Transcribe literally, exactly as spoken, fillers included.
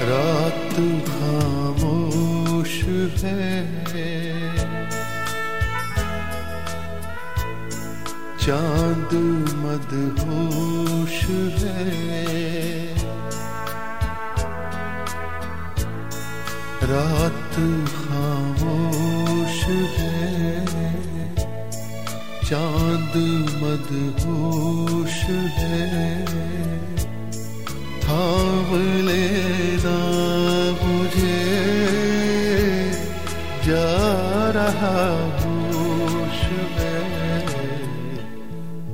रात खामोश है, चांद मदहोश है। रात खामोश है, चांद मदहोश है। थाम लेना मुझे, जा रहा